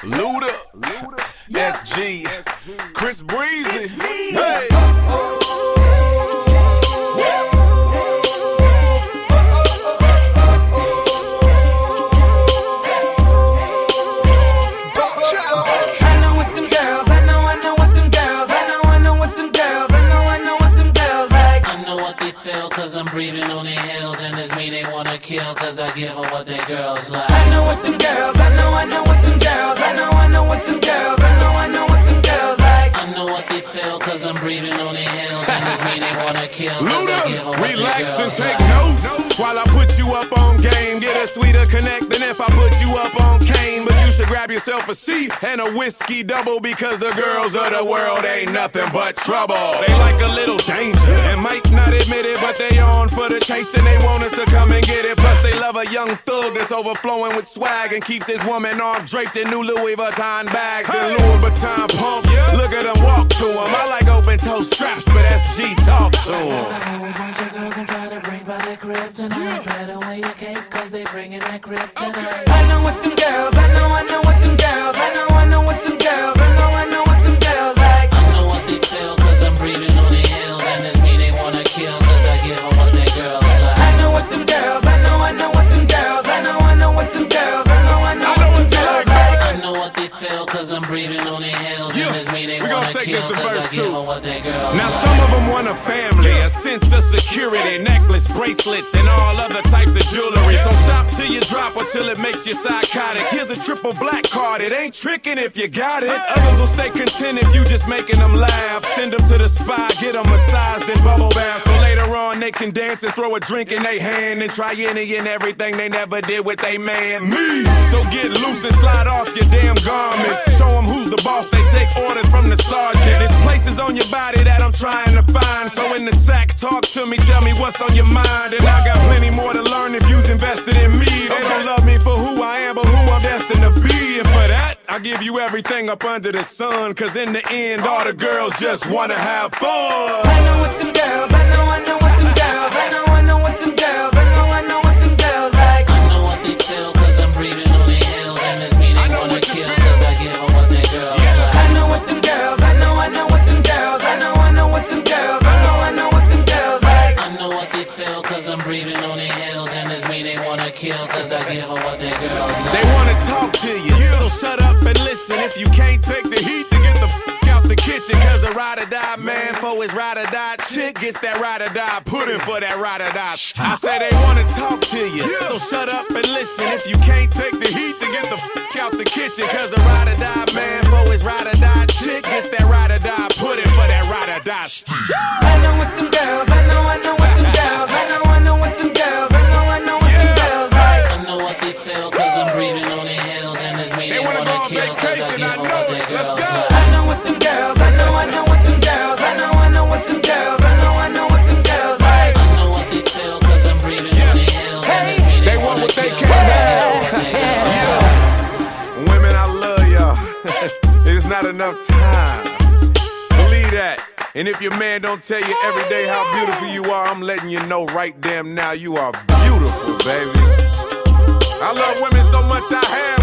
Luda, SG, Chris Breezy. Hey. Cause I'm breathing on their heels, and it's me they wanna kill, cause I give them what their girls like. I know what them girls, I know what them girls, I know what them girls, I know what them girls like. I know what they feel, cause I'm breathing on their heels, and it's me they wanna kill, cause I give them Luda, what relax their and girls take like. notes while I put you up on game. Get a sweeter connect than if I put you up on cane. But you should grab yourself a seat and a whiskey double, because the girls of the world ain't nothing but trouble. They like a little danger and might not admit it, but they on for the chase and they want us to come and get it. Plus they love a young thug that's overflowing with swag and keeps his woman arm draped in new Louis Vuitton bags and Louis Vuitton pumps. Look at them walk to him. I like open toe straps, but SG talk to him. A whole bunch of girls I'm trying to bring by their kryptonite. Better wear your cape, cause they bringing that kryptonite. I know what them girls, I know what them girls, I know what them girls, I know what them girls like. I know what they feel, cause I'm breathing on their heels, and it's me they wanna kill, cause I give them what their girls like. I know what them girls, I know what them girls, I know what them girls, I know what them girls like. I know what they feel, cause I'm breathing on their heels, and it's me they wanna kill, cause I give them what their girls now like. some of them want a family, a sense of security, necklace, bracelets, and all other types of jewelry. So shop till you drop or till it makes you psychotic. Here's a triple black card, it ain't tricking if you got it. Others will stay content if you just making them laugh. Send them to the spa, get them massaged and bubble bath. So later on they can dance and throw a drink in their hand and try any and everything they never did with they man. Me! So get loose and slide off your damn garments. Show them who's the boss, they take orders from the sergeant. There's places on your body that I'm trying to find. So in the sack, talk to me, tell me what's on your mind. And I got plenty more to learn if you's invested in me. They don't love me for who I am, but who I'm destined to be. And for that, I give you everything up under the sun. Cause in the end, all the girls just wanna have fun. I know what them girls, I know what them girls, I know what them girls, I know what them girls like. I know what they feel, cause I'm breathing on their heels, and it's me they wanna kill, cause I give them what their girls like. I know what them girls, I know what them girls, I know what them girls, I know what them girls like. I know what they feel, cause I'm breathing on their heels, and it's me they wanna kill, cause I give them what their girls like. They wanna talk to you, so shut up and listen. If you can't take the heat, then get the out the kitchen. Cause a ride or die man for his ride or die chick gets that ride or die pudding for that ride or die. I say they wanna talk to you, so shut up and listen. If you can't take the heat, then get the out the kitchen. Cause a ride or die man for his ride or die chick gets that ride or die pudding for that ride or die. I know what them girls, I know what them girls, I know what them girls, I know what them girls like. I know what they feel, cause I'm breathing on their heels, and it's me they wanna kill, cause I give them what their girls like. I know what them girls, I know what them girls, I know what them girls, I know what them girls like. I know what they feel, cause I'm breathing on their heels, and it's me they want what they can't have. Women, I love y'all. It's not enough time. Believe that. And if your man don't tell you every day how beautiful you are, I'm letting you know right damn now you are beautiful, baby. I love women so much I have